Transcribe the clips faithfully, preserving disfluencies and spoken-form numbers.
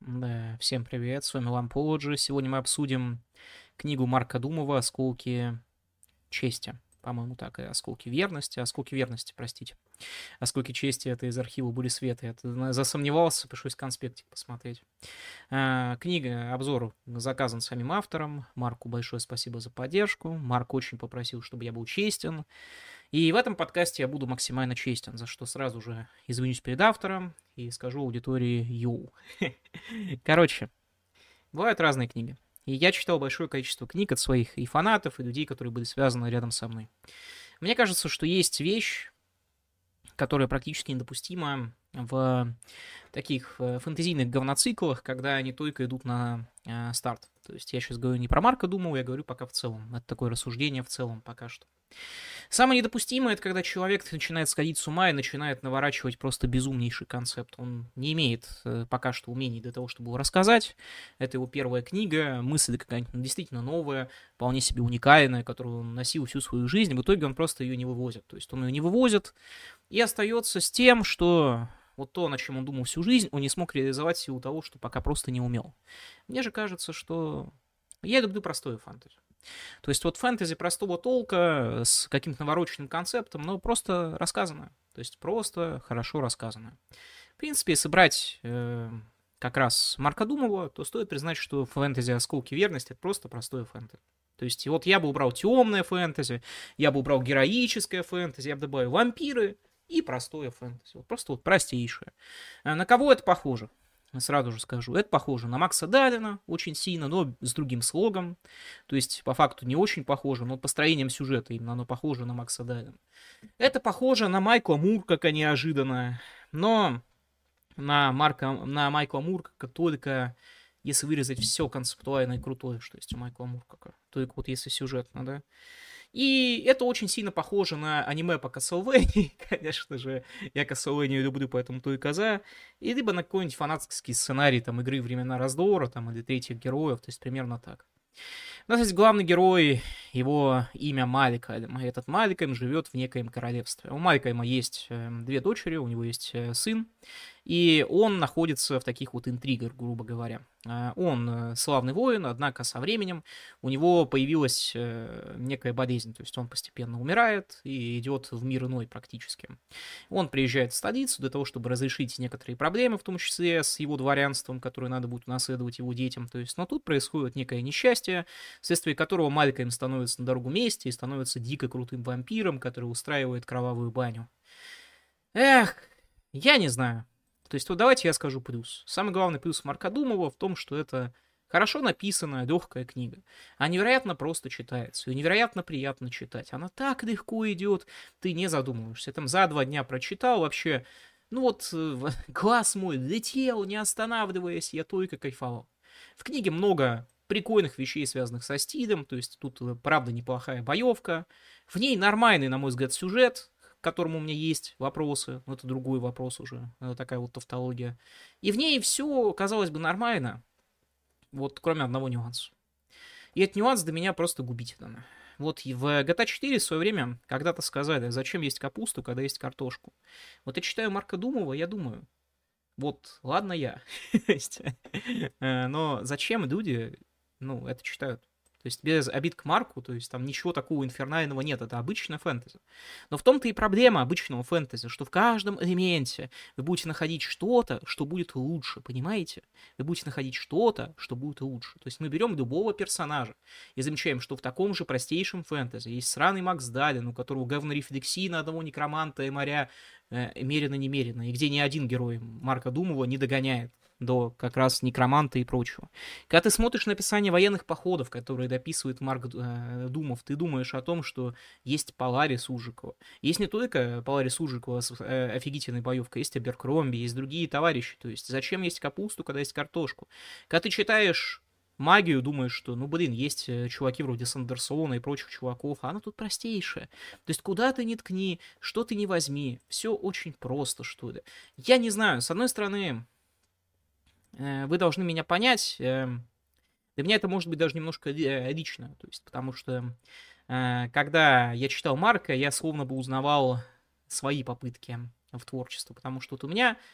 Да, всем привет, с вами Ламподжи. Сегодня мы обсудим книгу Марка Думова «Осколки чести». По-моему, так, и «Осколки верности». «Осколки верности», простите. «Осколки чести» — это из архива «Бури света». Я тут засомневался, пришлось конспектик посмотреть. А, книга, обзор заказан самим автором. Марку большое спасибо за поддержку. Марк очень попросил, чтобы я был честен. И в этом подкасте я буду максимально честен, за что сразу же извинюсь перед автором и скажу аудитории «Йоу». Короче, бывают разные книги. И я читал большое количество книг от своих и фанатов, и людей, которые были связаны рядом со мной. Мне кажется, что есть вещь, которая практически недопустима в таких фэнтезийных говноциклах, когда они только идут на э, старт. То есть я сейчас говорю не про Марка Думова, я говорю пока в целом. Это такое рассуждение в целом пока что. Самое недопустимое — это когда человек начинает сходить с ума и начинает наворачивать просто безумнейший концепт. Он не имеет э, пока что умений для того, чтобы его рассказать. Это его первая книга, мысль какая-нибудь ну, действительно новая, вполне себе уникальная, которую он носил всю свою жизнь. В итоге он просто ее не вывозит. То есть он ее не вывозит и остается с тем, что вот то, над чем он думал всю жизнь, он не смог реализовать в силу того, что пока просто не умел. Мне же кажется, что я люблю простую фэнтези. То есть вот фэнтези простого толка с каким-то навороченным концептом, но просто рассказанное. То есть просто хорошо рассказанное. В принципе, если брать э, как раз Марка Думова, то стоит признать, что фэнтези «Осколки верности» — это просто простое фэнтези. То есть вот я бы убрал темное фэнтези, я бы убрал героическое фэнтези, я бы добавил вампиры и простое фэнтези. Вот просто вот простейшее. На кого это похоже? Сразу же скажу, это похоже на Макса Даллена очень сильно, но с другим слогом. То есть, по факту, не очень похоже, но построением сюжета именно оно похоже на Макса Даллена. Это похоже на Майкла Муркака неожиданно, но на, Марка, на Майкла Муркака только если вырезать все концептуально и крутое, что есть у Майкла Муркака. Только вот если сюжетно, да. И это очень сильно похоже на аниме по Castlevania, конечно же, я Castlevania люблю, поэтому то и коза, и либо на какой-нибудь фанатский сценарий там игры «Времена раздора» там, или «Третьих героев», то есть примерно так. У нас есть главный герой, его имя Маликайм. Этот Маликайм живет в некоем королевстве. У Маликайма есть э, две дочери, у него есть э, сын, и он находится в таких вот интригах, грубо говоря. Э, он э, славный воин, однако со временем у него появилась э, некая болезнь, то есть он постепенно умирает и идет в мир иной практически. Он приезжает в столицу для того, чтобы разрешить некоторые проблемы, в том числе с его дворянством, которое надо будет унаследовать его детям. То есть, но тут происходит некое несчастье, вследствие которого Маликайм становится на дорогу мести и становится дико крутым вампиром, который устраивает кровавую баню. Эх, я не знаю. То есть вот давайте я скажу плюс. Самый главный плюс Марка Думова в том, что это хорошо написанная, легкая книга. Она невероятно просто читается, ее невероятно приятно читать. Она так легко идет, ты не задумываешься. Там за два дня прочитал вообще, ну вот глаз мой летел, не останавливаясь, я только кайфовал. В книге много прикольных вещей, связанных со стилем, то есть тут, правда, неплохая боевка. В ней нормальный, на мой взгляд, сюжет, к которому у меня есть вопросы, но это другой вопрос уже, это такая вот тавтология. И в ней все, казалось бы, нормально, вот кроме одного нюанса. И этот нюанс для меня просто губителен. Вот в джи ти эй четыре в свое время когда-то сказали, зачем есть капусту, когда есть картошку. Вот я читаю Марка Думова, я думаю, вот, ладно я, но зачем люди ну, это читают. То есть без обид к Марку, то есть там ничего такого инфернального нет, это обычная фэнтези. Но в том-то и проблема обычного фэнтези, что в каждом элементе вы будете находить что-то, что будет лучше, понимаете? Вы будете находить что-то, что будет лучше. То есть мы берем любого персонажа и замечаем, что в таком же простейшем фэнтези есть сраный Макс Даллен, у которого говнорефлексия на одного некроманта и моря э, мерено-немерено, и где ни один герой Марка Думова не догоняет до как раз некроманта и прочего. Когда ты смотришь на описание военных походов, которые дописывает Марк э, Думов, ты думаешь о том, что есть Поларис Ужикова. Есть не только Поларис Ужикова с э, офигительной боевкой, есть Аберкромби, есть другие товарищи. То есть зачем есть капусту, когда есть картошку? Когда ты читаешь магию, думаешь, что, ну, блин, есть чуваки вроде Сандерсона и прочих чуваков, а она тут простейшая. То есть куда ты ни ткни, что ты ни возьми, все очень просто, что ли. Я не знаю, с одной стороны, вы должны меня понять. Для меня это может быть даже немножко лично, то есть, потому что когда я читал Марка, я словно бы узнавал свои попытки в творчестве, потому что вот у меня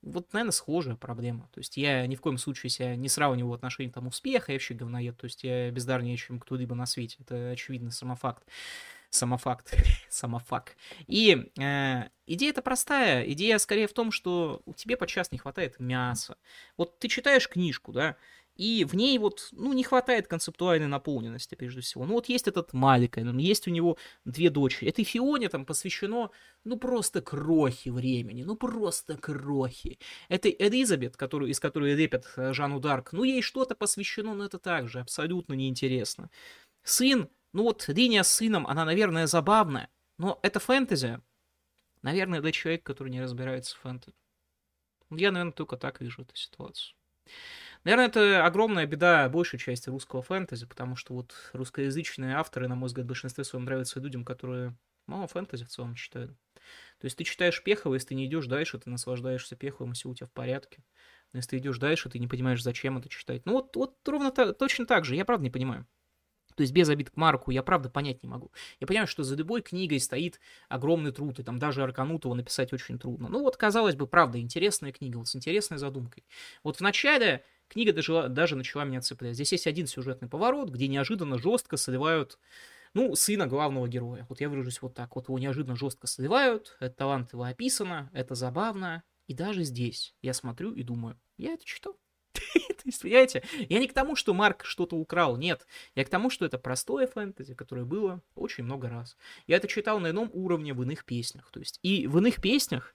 вот, наверное, схожая проблема. То есть я ни в коем случае себя не сравниваю в отношении там успеха, я вообще говноед, то есть я бездарнее, чем кто-либо на свете. Это очевидно, самофакт. Самофакт. Самофак. И э, идея-то простая. Идея скорее в том, что тебе подчас не хватает мяса. Вот ты читаешь книжку, да, и в ней вот, ну, не хватает концептуальной наполненности, прежде всего. Ну, вот есть этот Маликайнен, есть у него две дочери. Этой Фионе там посвящено, ну, просто крохи времени, ну, просто крохи. Этой Элизабет, которую, из которой репят Жанну Дарк, ну, ей что-то посвящено, но это также абсолютно неинтересно. Сын, ну, вот линия с сыном, она, наверное, забавная, но это фэнтези. Наверное, для человека, который не разбирается в фэнтези. Я, наверное, только так вижу эту ситуацию. Наверное, это огромная беда большей части русского фэнтези, потому что вот русскоязычные авторы, на мой взгляд, в большинстве своем нравятся людям, которые мало фэнтези в целом читают. То есть ты читаешь Пехова, если ты не идешь дальше, ты наслаждаешься Пеховым, все у тебя в порядке. Но если ты идешь дальше, ты не понимаешь, зачем это читать. Ну вот, вот ровно так, точно так же, я правда не понимаю. То есть без обид к Марку я правда понять не могу. Я понимаю, что за любой книгой стоит огромный труд, и там даже Арканутова написать очень трудно. Ну вот, казалось бы, правда, интересная книга, вот с интересной задумкой. Вот в начале книга даже, даже начала меня цеплять. Здесь есть один сюжетный поворот, где неожиданно жестко сливают, ну, сына главного героя. Вот я выражусь вот так. Вот его неожиданно жестко сливают, это талантливо описано, это забавно. И даже здесь я смотрю и думаю, я это читал. То есть, понимаете, я не к тому, что Марк что-то украл, нет. Я к тому, что это простое фэнтези, которое было очень много раз. Я это читал на ином уровне в иных песнях. То есть, и в иных песнях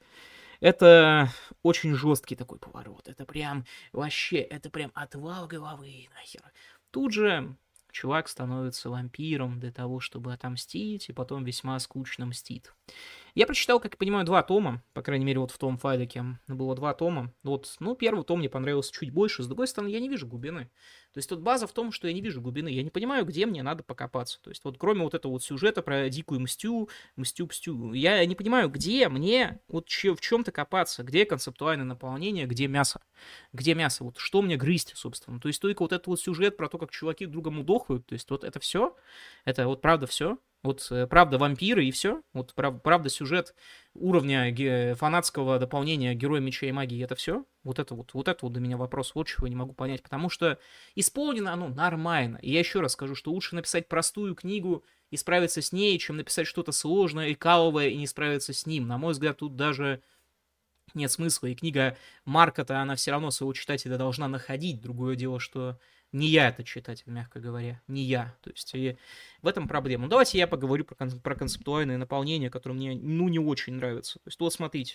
это очень жесткий такой поворот. Это прям вообще, это прям отвал головы нахер. Тут же чувак становится вампиром для того, чтобы отомстить, и потом весьма скучно мстит. Я прочитал, как я понимаю, два тома, по крайней мере, вот в том файлике было два тома. Вот, ну, первый том мне понравился чуть больше, с другой стороны, я не вижу глубины. То есть тут база в том, что я не вижу глубины, я не понимаю, где мне надо покопаться. То есть вот кроме вот этого вот сюжета про дикую мстю, мстю-пстю, я не понимаю, где мне вот че, в чем-то копаться, где концептуальное наполнение, где мясо. Где мясо, вот что мне грызть, собственно. То есть только вот этот вот сюжет про то, как чуваки друг другом удохают, то есть вот это все, это вот правда все. Вот правда вампиры и все. Вот прав, правда сюжет уровня ге- фанатского дополнения Героя Меча и Магии, это все. Вот это вот, вот это вот для меня вопрос, вот чего я не могу понять. Потому что исполнено оно нормально. И я еще раз скажу, что лучше написать простую книгу и справиться с ней, чем написать что-то сложное и каловое и не справиться с ним. На мой взгляд, тут даже нет смысла. И книга Марка-то, она все равно своего читателя должна находить. Другое дело, что не я этот читатель, мягко говоря. Не я. То есть и в этом проблема. Ну, давайте я поговорю про, кон- про концептуальное наполнение, которое мне, ну, не очень нравится. То есть вот смотрите.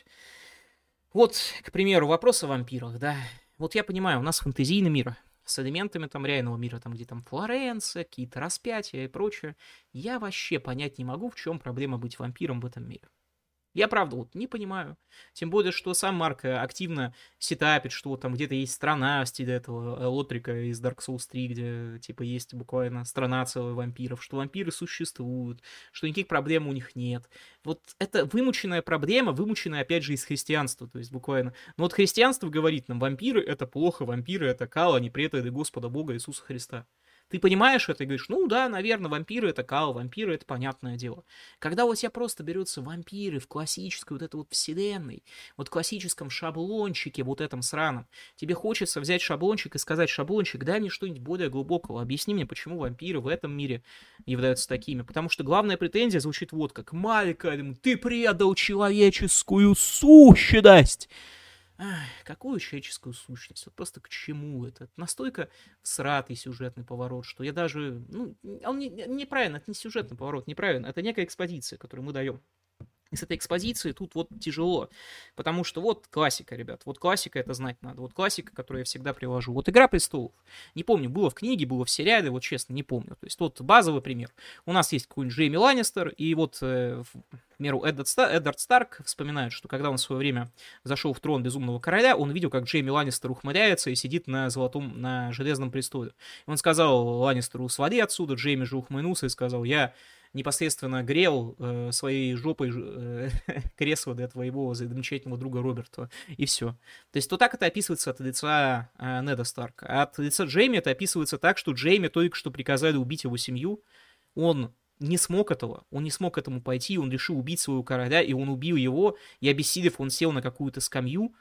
Вот, к примеру, вопрос о вампирах, да. Вот я понимаю, у нас фэнтезийный мир с элементами там реального мира, там где там Флоренция, какие-то распятия и прочее. Я вообще понять не могу, в чем проблема быть вампиром в этом мире. Я правда вот не понимаю. Тем более, что сам Марк активно сетапит, что вот там где-то есть страна в стиле этого Лотрика из Dark Souls три, где типа есть буквально страна целая вампиров, что вампиры существуют, что никаких проблем у них нет. Вот это вымученная проблема, вымученная опять же из христианства, то есть буквально. Но вот христианство говорит нам, вампиры это плохо, вампиры это кал, они предатели Господа Бога Иисуса Христа. Ты понимаешь это и говоришь, ну да, наверное, вампиры это кал, вампиры это понятное дело. Когда у тебя просто берутся вампиры в классической вот этой вот вселенной, вот классическом шаблончике вот этом сраном, тебе хочется взять шаблончик и сказать, шаблончик, дай мне что-нибудь более глубокого, объясни мне, почему вампиры в этом мире являются такими. Потому что главная претензия звучит вот как, Маликайнен, ты предал человеческую сущность. Ах, какую человеческую сущность? Вот просто к чему это? Настолько всратый сюжетный поворот, что я даже... Ну, он не, неправильно, это не сюжетный поворот, неправильно. Это некая экспозиция, которую мы даем. И с этой экспозицией тут вот тяжело, потому что вот классика, ребят, вот классика, это знать надо, вот классика, которую я всегда привожу. Вот «Игра престолов», не помню, было в книге, было в сериале, вот честно, не помню. То есть вот базовый пример. У нас есть какой-нибудь Джейми Ланнистер, и вот э, в меру Эддард, Стар, Эддард Старк вспоминает, что когда он в свое время зашел в трон Безумного Короля, он видел, как Джейми Ланнистер ухмыляется и сидит на золотом, на железном престоле. И он сказал Ланнистеру, свали отсюда, Джейми же ухмыльнулся и сказал, я... непосредственно грел э, своей жопой э, кресло для твоего замечательного друга Роберта. И все. То есть, то так это описывается от лица э, Неда Старка. А от лица Джейми это описывается так, что Джейми только что приказали убить его семью. Он не смог этого, он не смог к этому пойти, он решил убить своего короля, и он убил его, и обессилев, он сел на какую-то скамью,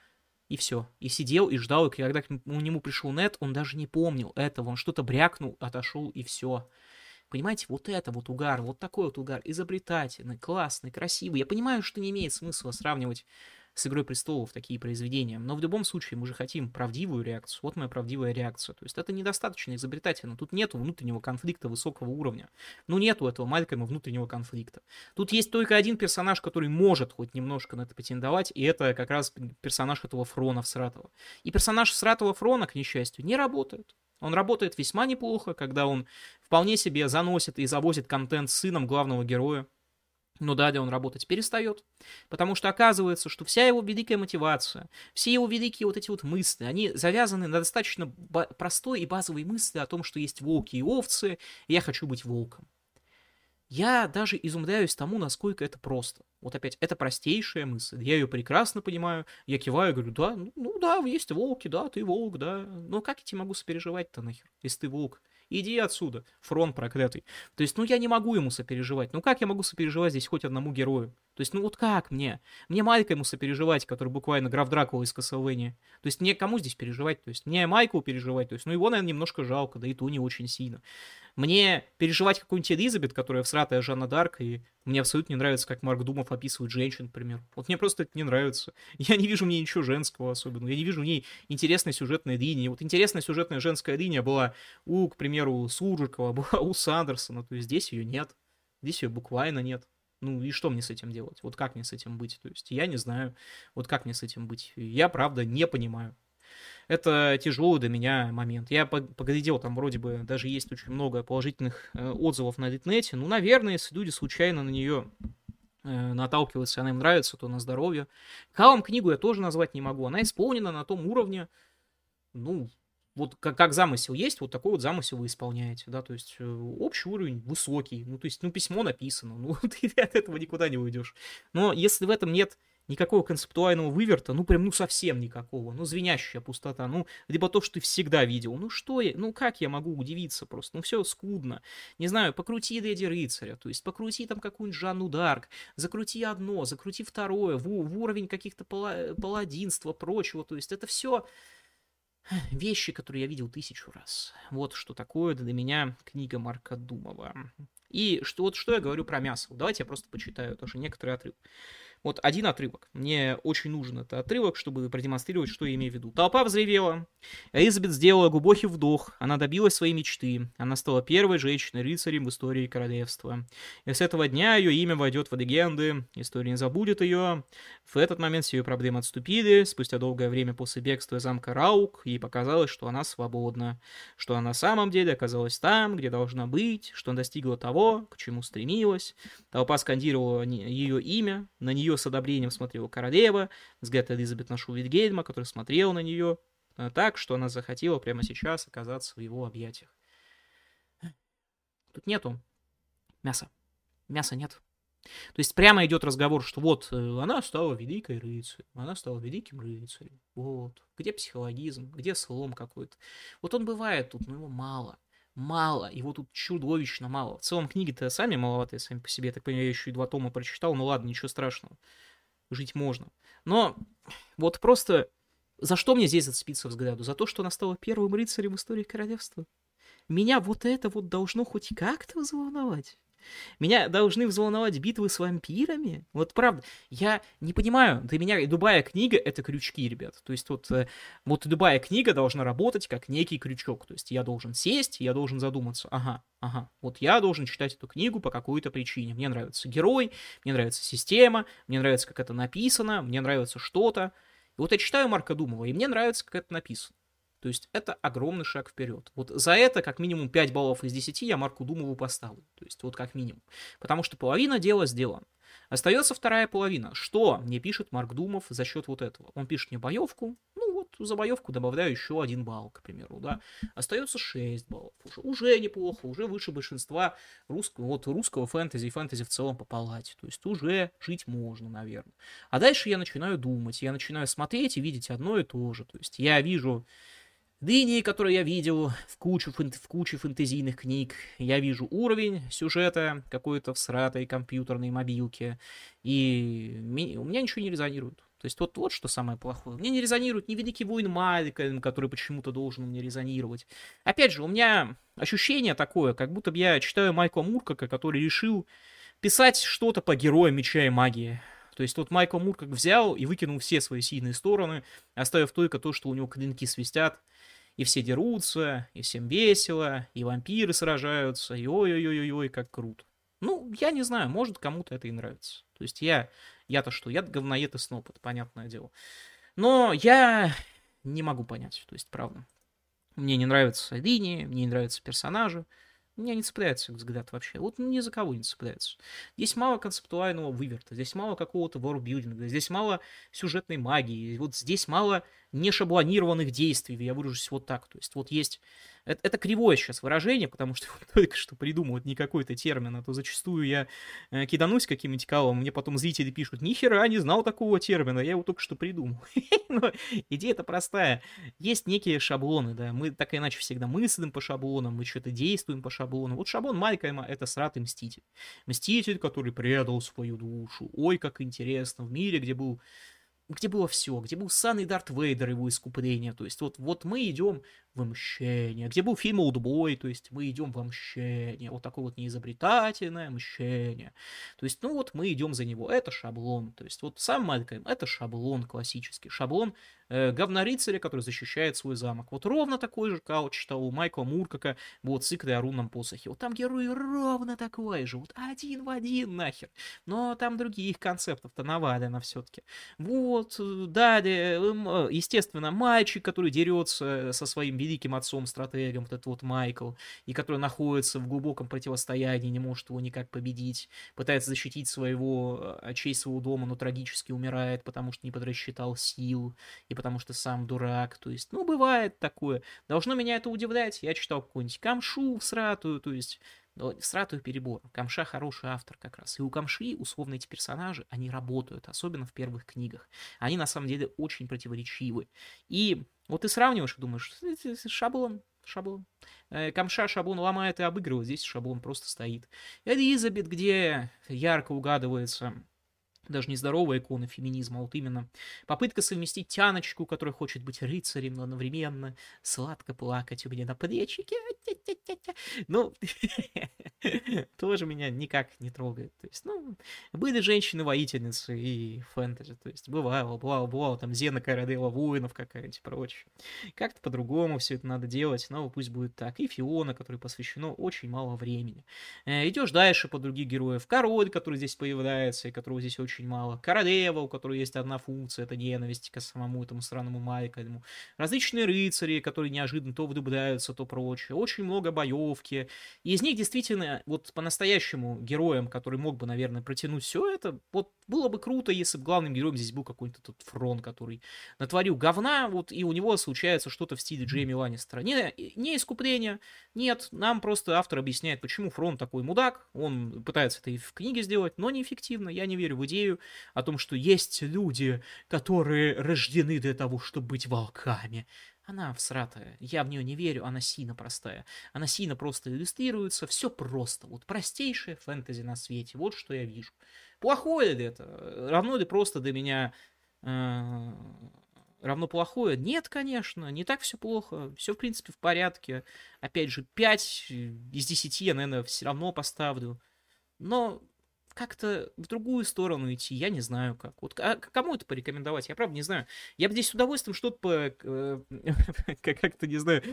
И все. И сидел, и ждал, и когда к нему пришел Нет, он даже не помнил этого. Он что-то брякнул, отошел, и все. Понимаете, вот это вот угар, вот такой вот угар, изобретательный, классный, красивый. Я понимаю, что не имеет смысла сравнивать с «Игрой престолов» такие произведения, но в любом случае мы же хотим правдивую реакцию. Вот моя правдивая реакция. То есть это недостаточно изобретательно. Тут нету внутреннего конфликта высокого уровня. Ну, нету этого Малькольма внутреннего конфликта. Тут есть только один персонаж, который может хоть немножко на это претендовать, и это как раз персонаж этого Фрона всратого. И персонаж всратого Фрона, к несчастью, не работает. Он работает весьма неплохо, когда он вполне себе заносит и завозит контент с сыном главного героя. Но далее он работать перестает, потому что оказывается, что вся его великая мотивация, все его великие вот эти вот мысли, они завязаны на достаточно простой и базовой мысли о том, что есть волки и овцы, и я хочу быть волком. Я даже изумляюсь тому, насколько это просто. Вот опять, это простейшая мысль, я ее прекрасно понимаю, я киваю и говорю, да, ну, ну да, есть волки, да, ты волк, да, но как я тебе могу сопереживать-то нахер, если ты волк? Иди отсюда, Фрон проклятый. То есть, ну, я не могу ему сопереживать. Ну, как я могу сопереживать здесь хоть одному герою? То есть, ну, вот как мне? Мне Майка ему сопереживать, который буквально граф Дракула из Castlevania. То есть, мне кому здесь переживать? То есть, мне Майку переживать. То есть, ну, его, наверное, немножко жалко, да и то не очень сильно. Мне переживать какую-нибудь Элизабет, которая всратая Жанна Дарк, и мне абсолютно не нравится, как Марк Думов описывает женщин, например. Вот мне просто это не нравится. Я не вижу в ней ничего женского особенного. Я не вижу в ней интересной сюжетной линии. Вот интересная сюжетная женская линия была у, к примеру, Суржикова, была у Сандерсона. То есть здесь ее нет. Здесь ее буквально нет. Ну и что мне с этим делать? Вот как мне с этим быть? То есть я не знаю, вот как мне с этим быть. Я, правда, не понимаю. Это тяжелый для меня момент. Я поглядел, там вроде бы даже есть очень много положительных э, отзывов на Литнете. Ну, наверное, если люди случайно на нее э, наталкиваются, она им нравится, то на здоровье. Калом книгу я тоже назвать не могу. Она исполнена на том уровне, ну, вот как, как замысел есть, вот такой вот замысел вы исполняете, да, то есть э, общий уровень высокий, ну, то есть, ну, письмо написано, ну, ты от этого никуда не уйдешь. Но если в этом нет никакого концептуального выверта, ну, прям, ну, совсем никакого, ну, звенящая пустота, ну, либо то, что ты всегда видел, ну, что я, ну, как я могу удивиться просто, ну, все скудно, не знаю, покрути Леди Рыцаря, то есть, покрути там какую-нибудь Жанну Дарк, закрути одно, закрути второе, в, в уровень каких-то пала, паладинства, прочего, то есть, это все вещи, которые я видел тысячу раз. Вот что такое для меня книга Марка Думова. И что, вот что я говорю про мясо. Давайте я просто почитаю тоже некоторые отрывки. Вот один отрывок. Мне очень нужен этот отрывок, чтобы продемонстрировать, что я имею в виду. Толпа взревела. Элизабет сделала глубокий вдох. Она добилась своей мечты. Она стала первой женщиной-рыцарем в истории королевства. И с этого дня ее имя войдет в легенды. История не забудет ее. В этот момент все ее проблемы отступили. Спустя долгое время после бегства из замка Раук ей показалось, что она свободна. Что она на самом деле оказалась там, где должна быть. Что она достигла того, к чему стремилась. Толпа скандировала ее имя. На нее с одобрением смотрела королева, взгляд Элизабет нашел Вильгельма, который смотрел на нее так, что она захотела прямо сейчас оказаться в его объятиях. Тут нету мяса. Мяса нет. То есть прямо идет разговор, что вот она стала великой рыцарем, она стала великим рыцарем. Вот. Где психологизм, где слом какой-то. Вот он бывает тут, но его мало. Мало, его тут чудовищно мало. В целом книги-то сами маловатые, сами по себе. Я так понимаю, я еще и два тома прочитал. Ну ладно, ничего страшного. Жить можно. Но вот просто за что мне здесь зацепиться взгляду? За то, что она стала первым рыцарем в истории королевства? Меня вот это вот должно хоть как-то взволновать. Меня должны взволновать битвы с вампирами? Вот правда, я не понимаю, для меня любая книга — это крючки, ребят. То есть вот, вот любая книга должна работать как некий крючок. То есть я должен сесть, я должен задуматься. Ага, ага, вот я должен читать эту книгу по какой-то причине. Мне нравится герой, мне нравится система, мне нравится, как это написано, мне нравится что-то. И вот я читаю Марка Думова, и мне нравится, как это написано. То есть это огромный шаг вперед. Вот за это как минимум пять баллов из десяти я Марку Думову поставлю. То есть вот как минимум. Потому что половина дела сделана. Остается вторая половина. Что мне пишет Марк Думов за счет вот этого? Он пишет мне боевку. Ну вот за боевку добавляю еще один балл, к примеру. Да? Остается шесть баллов. Уже, уже неплохо. Уже выше большинства русского, вот, русского фэнтези и фэнтези в целом по палате. То есть уже жить можно, наверное. А дальше я начинаю думать. Я начинаю смотреть и видеть одно и то же. То есть я вижу линии, которые я видел в куче, в куче фэнтезийных книг. Я вижу уровень сюжета какой-то всратой компьютерной мобилки. И у меня ничего не резонирует. То есть вот, вот что самое плохое. Мне не резонирует ни Великий воин Малькольм, который почему-то должен мне резонировать. Опять же, у меня ощущение такое, как будто бы я читаю Майкла Муркака, который решил писать что-то по героям Меча и Магии. То есть вот Майкл Муркак взял и выкинул все свои сильные стороны, оставив только то, что у него клинки свистят, и все дерутся, и всем весело, и вампиры сражаются, и ой-ой-ой-ой, как круто. Ну, я не знаю, может, кому-то это и нравится. То есть я, я-то что, я говноед и сноб, это понятное дело. Но я не могу понять, то есть, правда. Мне не нравятся линии, мне не нравятся персонажи. Меня не цепляется их взгляд вообще. Вот ни за кого не цепляется. Здесь мало концептуального выверта, здесь мало какого-то ворбилдинга, здесь мало сюжетной магии, вот здесь мало нешаблонированных действий, я выражусь вот так. То есть вот есть... Это, это кривое сейчас выражение, потому что вот только что придумал не какой-то термин, а то зачастую я э, киданусь каким-нибудь калом, мне потом зрители пишут: нихера не знал такого термина, я его только что придумал. Но идея-то простая. Есть некие шаблоны, да, мы так или иначе всегда мыслим по шаблонам, мы что-то действуем по шаблону. Вот шаблон Малькольма — это сратый мститель. Мститель, который предал свою душу. Ой, как интересно, в мире, где был где было все, где был сан Дарт Вейдер, его искупление, то есть вот, вот мы идем в мщение, где был фильм «Олдбой», то есть мы идем в мщение, вот такое вот неизобретательное мщение, то есть, ну вот мы идем за него, это шаблон, то есть вот сам Малькольм — это шаблон классический, шаблон э, говнорыцаря, который защищает свой замок, вот ровно такой же кауч читал у Майкла Муркака, вот в цикле о рунном посохе, вот там герой ровно такой же, вот один в один нахер, но там других концептов-то навалено все-таки, вот, далее, естественно, мальчик, который дерется со своим великим отцом-стратегом, вот этот вот Майкл, и который находится в глубоком противостоянии, не может его никак победить, пытается защитить своего, честь своего дома, но трагически умирает, потому что не подрасчитал сил, и потому что сам дурак, то есть, ну, бывает такое. Должно меня это удивлять, я читал какую-нибудь Камшу всратую, то есть, всратую перебор. Камша хороший автор как раз. И у Камши, условно, эти персонажи, они работают, особенно в первых книгах. Они, на самом деле, очень противоречивы. И вот ты сравниваешь и думаешь: шаблон, шаблон. Камша шаблон ломает и обыгрывает, здесь шаблон просто стоит. Элизабет, где ярко угадывается даже не здоровая икона феминизма, а вот именно попытка совместить тяночку, которая хочет быть рыцарем, но одновременно сладко плакать у меня на плечике. Ну, тоже меня никак не трогает. То есть, ну, были женщины-воительницы и фэнтези, то есть, бывало, бывало, бывало, там, Зена Королева воинов какая-нибудь и прочее. Как-то по-другому все это надо делать, но пусть будет так. И Фиона, которой посвящено очень мало времени. Идешь дальше по других героев. Король, который здесь появляется, и которого здесь очень очень мало. Королева, у которой есть одна функция, это ненависть к самому этому странному Малькольму. Различные рыцари, которые неожиданно то влюбляются, то прочее. Очень много боевки. И из них действительно, вот по-настоящему героям, который мог бы, наверное, протянуть все это, вот было бы круто, если бы главным героем здесь был какой-то тот Фрон, который натворил говна, вот, и у него случается что-то в стиле Джейми Ланнистера. Не, не искупление, нет, нам просто автор объясняет, почему Фрон такой мудак, он пытается это и в книге сделать, но неэффективно. Я не верю в идею о том, что есть люди, которые рождены для того, чтобы быть волками. Она всратая, я в нее не верю, она сильно простая. Она сильно просто иллюстрируется, все просто, вот простейшее фэнтези на свете, вот что я вижу. Плохое ли это? Равно ли просто для меня... Э- равно плохое? Нет, конечно, не так все плохо, все, в принципе, в порядке. Опять же, пять из десяти я, наверное, все равно поставлю. Но как-то в другую сторону идти, я не знаю как. Вот а кому это порекомендовать, я правда не знаю. Я бы здесь с удовольствием что-то по, как-то, не знаю,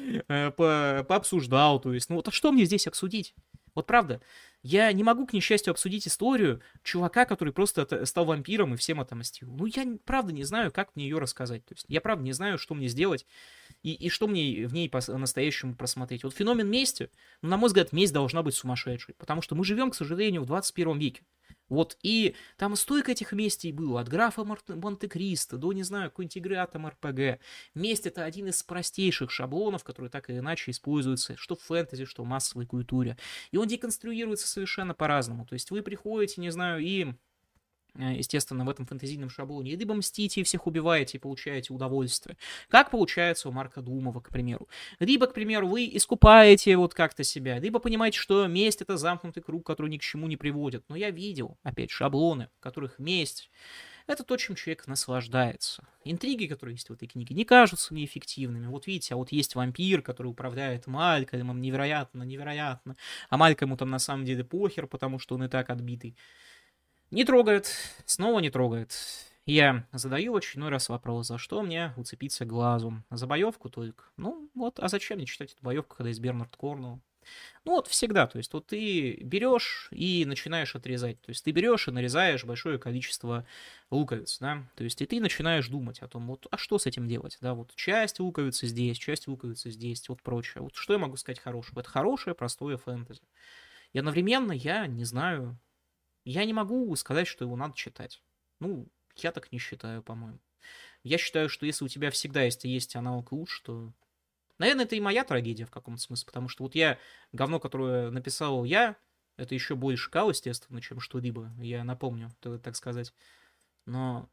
по, пообсуждал, то есть, ну вот а что мне здесь обсудить? Вот правда, я не могу, к несчастью, обсудить историю чувака, который просто стал вампиром и всем отомстил. Ну, я правда не знаю, как мне ее рассказать. То есть, я правда не знаю, что мне сделать и, и что мне в ней по-настоящему просмотреть. Вот феномен мести, ну, на мой взгляд, месть должна быть сумасшедшей, потому что мы живем, к сожалению, в двадцать первом веке. Вот, и там столько этих местей было, от графа Монте-Кристо до, не знаю, какой-нибудь игры Атом эр пи джи. Месть — это один из простейших шаблонов, которые так или иначе используются что в фэнтези, что в массовой культуре. И он деконструируется совершенно по-разному. То есть вы приходите, не знаю, и... естественно, в этом фэнтезийном шаблоне, либо мстите и всех убиваете и получаете удовольствие, как получается у Марка Думова, к примеру. Либо, к примеру, вы искупаете вот как-то себя, либо понимаете, что месть — это замкнутый круг, который ни к чему не приводит. Но я видел, опять, шаблоны, в которых месть Это то, чем человек наслаждается. Интриги, которые есть в этой книге, не кажутся неэффективными. Вот видите, а вот есть вампир, который управляет Малькольмом, невероятно, невероятно. А Малькольму там на самом деле похер, потому что он и так отбитый. Не трогает, снова не трогает. Я задаю очередной раз вопрос, за что мне уцепиться глазом? За боевку только? Ну вот, а зачем мне читать эту боевку, когда есть Бернард Корнуолл? Ну вот всегда, то есть вот ты берешь и начинаешь отрезать, то есть ты берешь и нарезаешь большое количество луковиц, да, то есть и ты начинаешь думать о том, вот, а что с этим делать, да, вот часть луковицы здесь, часть луковицы здесь, вот прочее, вот что я могу сказать хорошего, это хорошее, простое фэнтези. И одновременно я не знаю, я не могу сказать, что его надо читать, ну, я так не считаю, по-моему. Я считаю, что если у тебя всегда есть, есть аналог лучше, то наверное, это и моя трагедия в каком-то смысле, потому что вот я, говно, которое написал я, это еще больше кал, естественно, чем что-либо, я напомню, так сказать. Но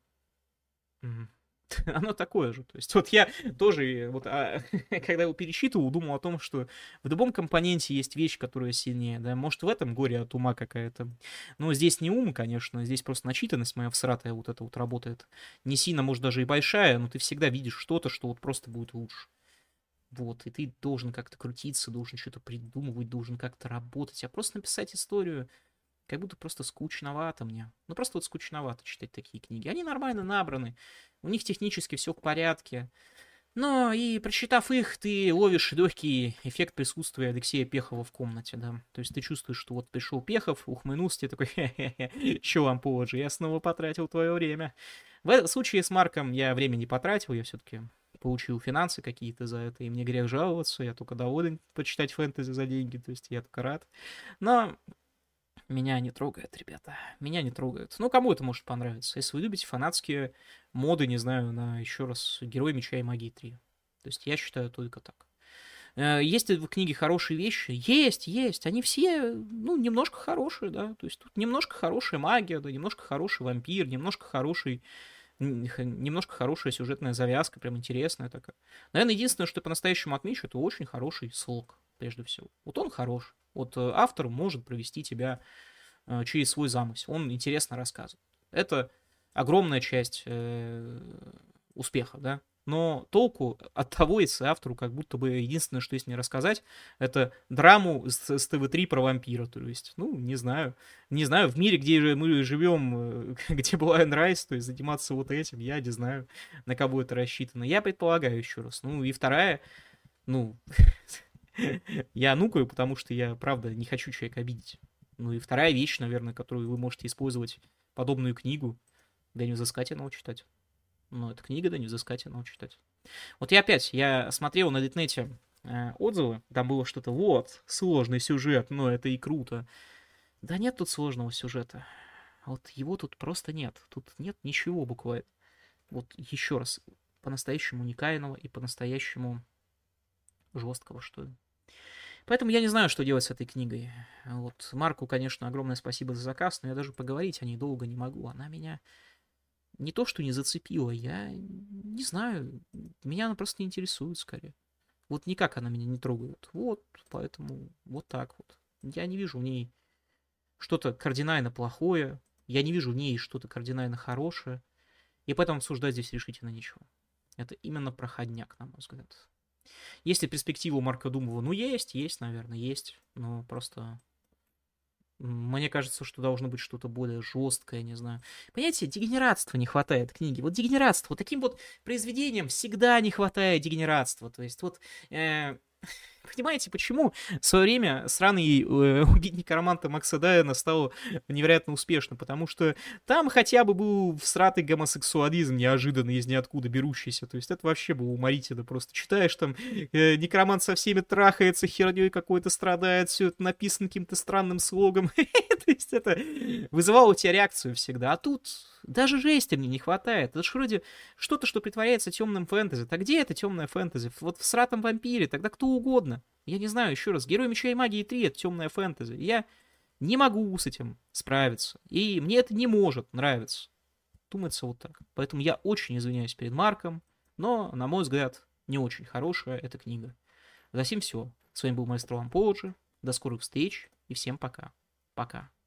оно такое же. То есть вот я тоже, вот, а, когда его пересчитывал, думал о том, что в любом компоненте есть вещь, которая сильнее, да, может, в этом горе от ума какая-то. Но здесь не ум, конечно, здесь просто начитанность моя всратая вот эта вот работает. Не сильно, может, даже и большая, но ты всегда видишь что-то, что вот просто будет лучше. Вот, и ты должен как-то крутиться, должен что-то придумывать, должен как-то работать. А просто написать историю, как будто просто скучновато мне. Ну, просто вот скучновато читать такие книги. Они нормально набраны, у них технически все в порядке. Но и прочитав их, ты ловишь легкий эффект присутствия Алексея Пехова в комнате, да. То есть ты чувствуешь, что вот пришел Пехов, ухмыльнулся, тебе такой, хе-хе-хе, чё вам позже, я снова потратил твое время. В случае с Марком я время не потратил, я все-таки получил финансы какие-то за это, и мне грех жаловаться, я только доволен почитать фэнтези за деньги, то есть я только рад. Но меня не трогает, ребята, меня не трогает. Ну, кому это может понравиться, если вы любите фанатские моды, не знаю, на, еще раз, Герой Меча и Магии три. То есть я считаю только так. Есть ли в книге хорошие вещи? Есть, есть. Они все, ну, немножко хорошие, да. То есть тут немножко хорошая магия, да, немножко хороший вампир, немножко хороший немножко хорошая сюжетная завязка, прям интересная такая. Наверное, единственное, что я по-настоящему отмечу, это очень хороший слог, прежде всего. Вот он хорош. Вот автор может провести тебя э, через свой замысел. Он интересно рассказывает. Это огромная часть э, успеха, да. Но толку от того, если автору как будто бы единственное, что есть мне рассказать, это драму с, с тэ вэ три про вампира. То есть, ну, не знаю. Не знаю, в мире, где же мы живем, где была Энн Райс, то есть заниматься вот этим, я не знаю, на кого это рассчитано. Я предполагаю еще раз. Ну, и вторая, ну, я нукаю, потому что я, правда, не хочу человека обидеть. Ну, и вторая вещь, наверное, которую вы можете использовать подобную книгу, да не взыскательного читать. Ну, это книга, да не взыскательного читать. Вот я опять, я смотрел на Литнете э, отзывы, там было что-то, вот, сложный сюжет, но это и круто. Да нет тут сложного сюжета. Вот его тут просто нет. Тут нет ничего буквально. Вот еще раз, по-настоящему уникального и по-настоящему жесткого, что ли. Поэтому я не знаю, что делать с этой книгой. Вот Марку, конечно, огромное спасибо за заказ, но я даже поговорить о ней долго не могу. Она меня не то, что не зацепила, я не знаю, меня она просто не интересует скорее. Вот никак она меня не трогает. Вот, поэтому вот так вот. Я не вижу в ней что-то кардинально плохое, я не вижу в ней что-то кардинально хорошее, и поэтому обсуждать здесь решительно ничего. Это именно проходняк, на мой взгляд. Есть ли перспектива у Марка Думова? Ну, есть, есть, наверное, есть, но просто... Мне кажется, что должно быть что-то более жесткое, не знаю. Понимаете, дегенератства не хватает книги. Вот дегенератства, вот таким вот произведениям всегда не хватает дегенератства. То есть вот... Э, понимаете, почему в свое время сраный э, убить некроманта Макса Дайана стал невероятно успешным? Потому что там хотя бы был всратый гомосексуализм неожиданно из ниоткуда берущийся. То есть это вообще было уморительно. Просто читаешь там, э, некромант со всеми трахается, херней какой-то страдает, все это написано каким-то странным слогом. То есть это вызывало у тебя реакцию всегда. А тут даже жести мне не хватает. Это же вроде что-то, что притворяется темным фэнтези. Так где это темное фэнтези? Вот в сратом вампире, тогда кто угодно. Я не знаю, еще раз, Герой Меча и Магии три — это темное фэнтези. Я не могу с этим справиться. И мне это не может нравиться. Думается вот так. Поэтому я очень извиняюсь перед Марком, но, на мой взгляд, не очень хорошая эта книга. За сим все. С вами был Маэстро Ламполоджи. До скорых встреч и всем пока. Пока.